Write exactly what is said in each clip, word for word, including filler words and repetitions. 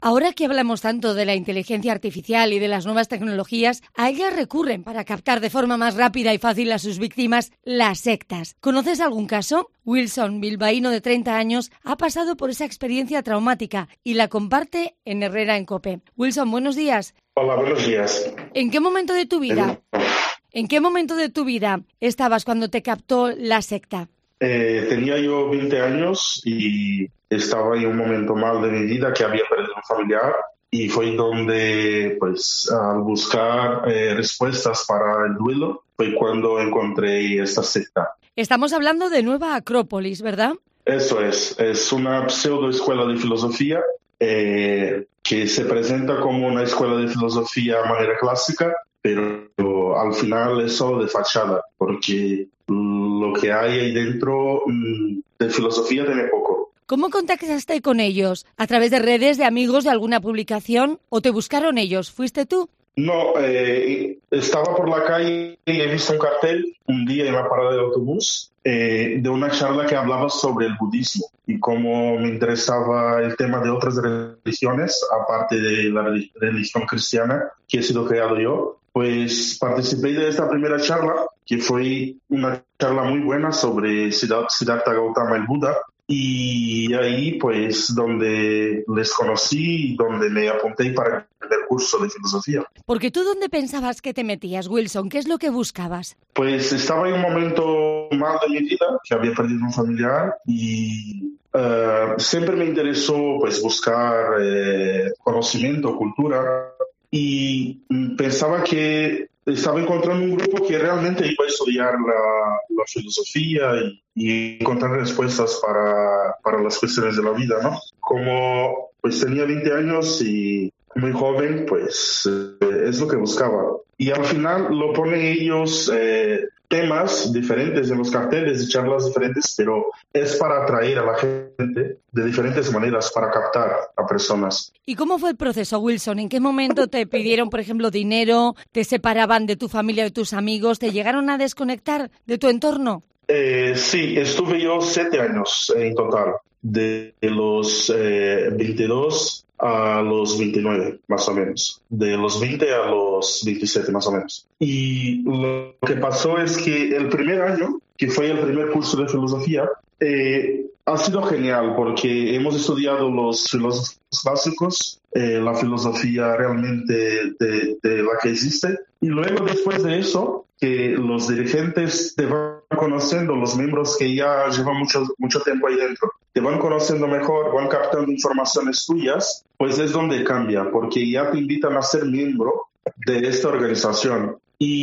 Ahora que hablamos tanto de la inteligencia artificial y de las nuevas tecnologías, a ellas recurren para captar de forma más rápida y fácil a sus víctimas las sectas. ¿Conoces algún caso? Wilson, bilbaíno de treinta años, ha pasado por esa experiencia traumática y la comparte en Herrera en COPE. Wilson, buenos días. Hola, buenos días. ¿En qué momento de tu vida, en qué momento de tu vida estabas cuando te captó la secta? Eh, tenía yo veinte años y estaba en un momento mal de mi vida que había perdido un familiar y fue donde, pues, al buscar eh, respuestas para el duelo, fue cuando encontré esta secta. Estamos hablando de Nueva Acrópolis, ¿verdad? Eso es, es una pseudo escuela de filosofía eh, que se presenta como una escuela de filosofía a manera clásica, pero al final es solo de fachada, porque lo que hay ahí dentro de filosofía tiene poco. ¿Cómo contactaste con ellos? ¿A través de redes, de amigos, de alguna publicación? ¿O te buscaron ellos? ¿Fuiste tú? No, eh, estaba por la calle y he visto un cartel un día en la parada de autobús eh, de una charla que hablaba sobre el budismo y cómo me interesaba el tema de otras religiones, aparte de la religión cristiana que he sido creado yo. Pues participé de esta primera charla, que fue una charla muy buena sobre Siddhartha Gautama, el Buda, y ahí pues donde les conocí y donde me apunté para el curso de filosofía. Porque tú, ¿dónde pensabas que te metías, Wilson? ¿Qué es lo que buscabas? Pues estaba en un momento mal de mi vida, que había perdido un familiar y uh, siempre me interesó pues buscar eh, conocimiento, cultura, y pensaba que estaba encontrando un grupo que realmente iba a estudiar la, la filosofía y, y encontrar respuestas para, para las cuestiones de la vida, ¿no? Como pues tenía veinte años y muy joven, pues eh, es lo que buscaba. Y al final lo ponen ellos eh, temas diferentes en los carteles y charlas diferentes, pero es para atraer a la gente de diferentes maneras, para captar a personas. ¿Y cómo fue el proceso, Wilson? ¿En qué momento te pidieron, por ejemplo, dinero? ¿Te separaban de tu familia, de tus amigos? ¿Te llegaron a desconectar de tu entorno? Eh, sí, estuve yo siete años en total, de los eh, veintidós a los veintinueve, más o menos. De los veinte a los veintisiete, más o menos. Y lo que pasó es que el primer año, que fue el primer curso de filosofía, eh, ha sido genial porque hemos estudiado los filósofos clásicos, eh, la filosofía realmente de, de la que existe. Y luego, después de eso, que los dirigentes te van conociendo, los miembros que ya llevan mucho, mucho tiempo ahí dentro, te van conociendo mejor, van captando informaciones tuyas, pues es donde cambia, porque ya te invitan a ser miembro de esta organización.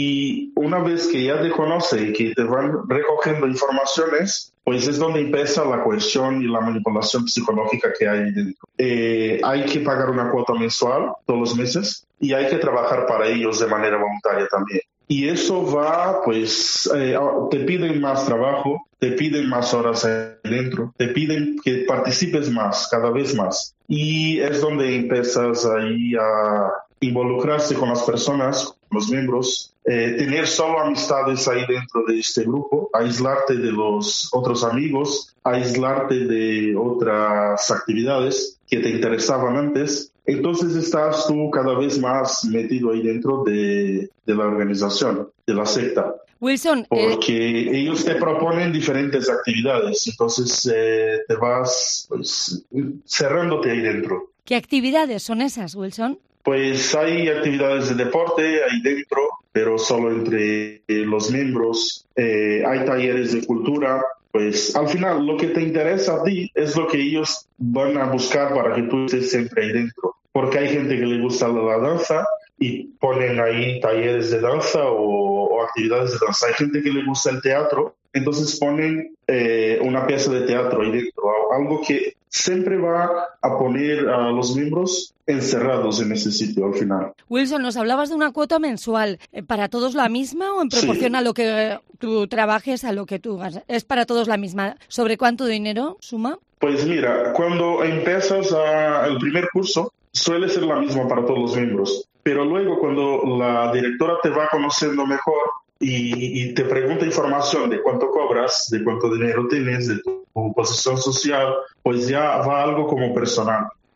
Y una vez que ya te conocen y que te van recogiendo informaciones, pues es donde empieza la coerción y la manipulación psicológica que hay dentro. Eh, hay que pagar una cuota mensual todos los meses y hay que trabajar para ellos de manera voluntaria también. Y eso va, pues, eh, te piden más trabajo, te piden más horas ahí dentro, te piden que participes más, cada vez más. Y es donde empiezas ahí a involucrarse con las personas, con los miembros, eh, tener solo amistades ahí dentro de este grupo, aislarte de los otros amigos, aislarte de otras actividades que te interesaban antes. Entonces estás tú cada vez más metido ahí dentro de, de la organización, de la secta. Wilson, porque eh... ellos te proponen diferentes actividades, entonces eh, te vas pues, cerrándote ahí dentro. ¿Qué actividades son esas, Wilson? Pues hay actividades de deporte ahí dentro, pero solo entre los miembros. Eh, hay talleres de cultura. Pues al final lo que te interesa a ti es lo que ellos van a buscar para que tú estés siempre ahí dentro. Porque hay gente que le gusta la danza y ponen ahí talleres de danza o, o actividades de danza. Hay gente que le gusta el teatro, entonces ponen eh, una pieza de teatro ahí dentro. Algo que siempre va a poner a los miembros encerrados en ese sitio al final. Wilson, nos hablabas de una cuota mensual. ¿Para todos la misma o en proporción sí. a lo que tú trabajes, a lo que tú hagas? ¿Es para todos la misma? ¿Sobre cuánto dinero suma? Pues mira, cuando empiezas a, el primer curso, suele ser la misma para todos los miembros. Pero luego cuando la directora te va conociendo mejor y, y te pregunta información de cuánto cobras, de cuánto dinero tienes, de tu posición social, pues ya va algo como personal.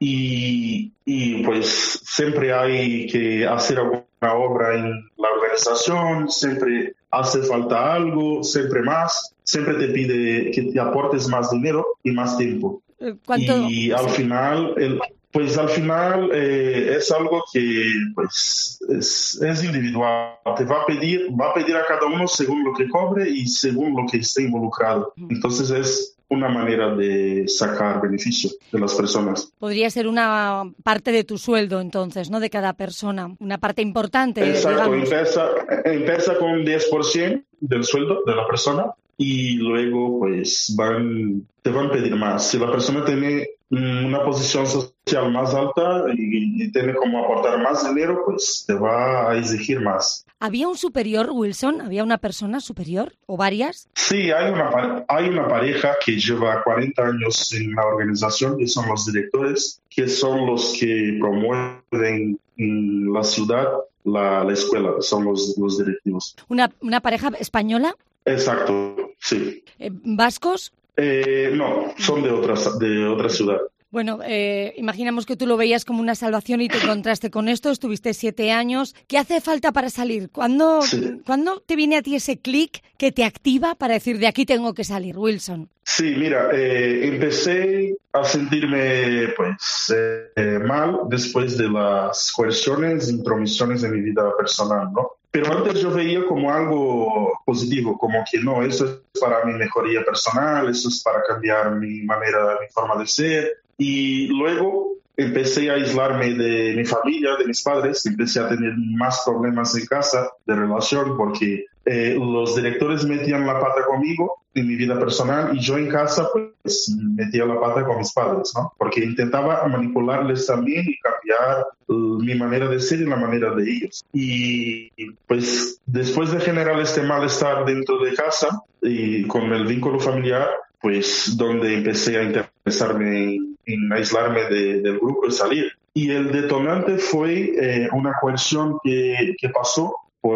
y, y pues siempre hay que hacer alguna obra en la organización, siempre hace falta algo, siempre más, siempre te pide que te aportes más dinero y más tiempo. ¿Cuánto? Y al Sí. final, el, pues al final eh, es algo que pues es, es individual. Te va a pedir, va a pedir a cada uno según lo que cobre y según lo que esté involucrado. Entonces es una manera de sacar beneficio de las personas. Podría ser una parte de tu sueldo, entonces, ¿no? De cada persona, una parte importante, Exacto, digamos. empieza, empieza con diez por ciento del sueldo de la persona y luego pues van, te van a pedir más. Si la persona tiene una posición social más alta y, y tiene como aportar más dinero, pues te va a exigir más. ¿Había un superior, Wilson? ¿Había una persona superior o varias? Sí, hay una, hay una pareja que lleva cuarenta años en la organización, que son los directores, que son los que promueven en la ciudad la, la escuela, son los, los directivos. ¿Una, una pareja española? Exacto, sí. Eh, ¿Vascos? Eh, no, son de otra, de otra ciudad. Bueno, eh, imaginamos que tú lo veías como una salvación y te encontraste con esto, estuviste siete años. ¿Qué hace falta para salir? ¿Cuándo, Sí. ¿cuándo te viene a ti ese clic que te activa para decir de aquí tengo que salir, Wilson? Sí, mira, eh, empecé a sentirme pues eh, mal después de las coerciones e intromisiones en mi vida personal, ¿no? Pero antes yo veía como algo positivo, como que no, eso es para mi mejoría personal, eso es para cambiar mi manera, mi forma de ser. Y luego empecé a aislarme de mi familia, de mis padres, empecé a tener más problemas en casa de relación porque eh, los directores metían la pata conmigo en mi vida personal y yo en casa pues metía la pata con mis padres, ¿no? Porque intentaba manipularles también y cambiar uh, mi manera de ser y la manera de ellos. Y pues después de generar este malestar dentro de casa y con el vínculo familiar, pues donde empecé a interesarme en, en aislarme de, del grupo y salir. Y el detonante fue eh, una coerción que, que pasó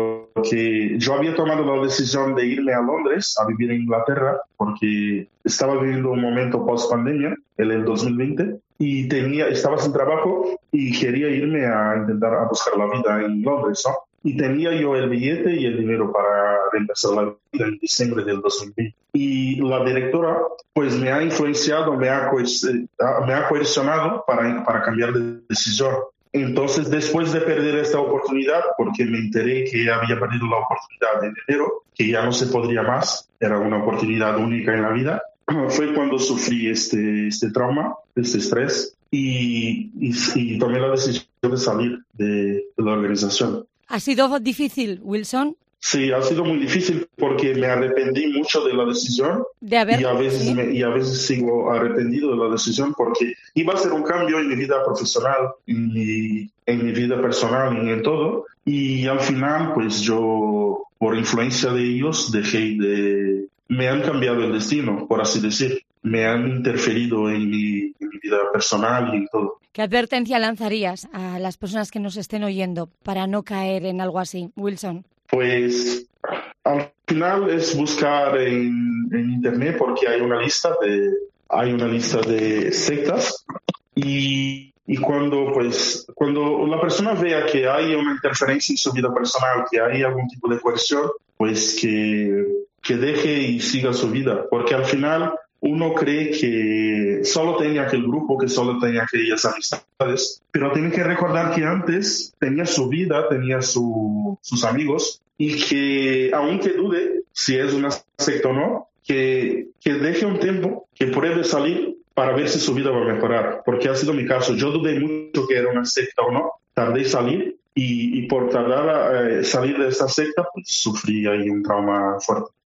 porque yo había tomado la decisión de irme a Londres a vivir en Inglaterra porque estaba viviendo un momento post pandemia, en el dos mil veinte, y tenía, estaba sin trabajo y quería irme a intentar a buscar la vida en Londres, ¿no? Y tenía yo el billete y el dinero para reempezar la vida en diciembre del dos mil veinte. Y la directora pues me ha influenciado, me ha, me ha coercionado para, para cambiar de decisión. Entonces, después de perder esta oportunidad, porque me enteré que había perdido la oportunidad en enero, que ya no se podría más, era una oportunidad única en la vida, fue cuando sufrí este, este trauma, este estrés, y, y, y tomé la decisión de salir de, de la organización. ¿Ha sido difícil, Wilson? Sí, ha sido muy difícil porque me arrepentí mucho de la decisión de haber, y, a veces ¿sí? me, y a veces sigo arrepentido de la decisión porque iba a ser un cambio en mi vida profesional, en mi, en mi vida personal y en todo. Y al final, pues yo, por influencia de ellos, dejé de... Me han cambiado el destino, por así decir. Me han interferido en mi, en mi vida personal y en todo. ¿Qué advertencia lanzarías a las personas que nos estén oyendo para no caer en algo así, Wilson? Pues al final es buscar en, en internet porque hay una lista de hay una lista de sectas y, y cuando pues cuando la persona vea que hay una interferencia en su vida personal, que hay algún tipo de coerción, pues que, que deje y siga su vida, porque al final uno cree que solo tenía aquel grupo, que solo tenía aquellas amistades, pero tiene que recordar que antes tenía su vida, tenía su, sus amigos, y que aunque dude si es una secta o no, que, que deje un tiempo, que pruebe salir para ver si su vida va a mejorar, porque ha sido mi caso. Yo dudé mucho que era una secta o no, tardé en salir, y, y por tardar a eh, salir de esta secta, pues sufrí ahí un trauma fuerte.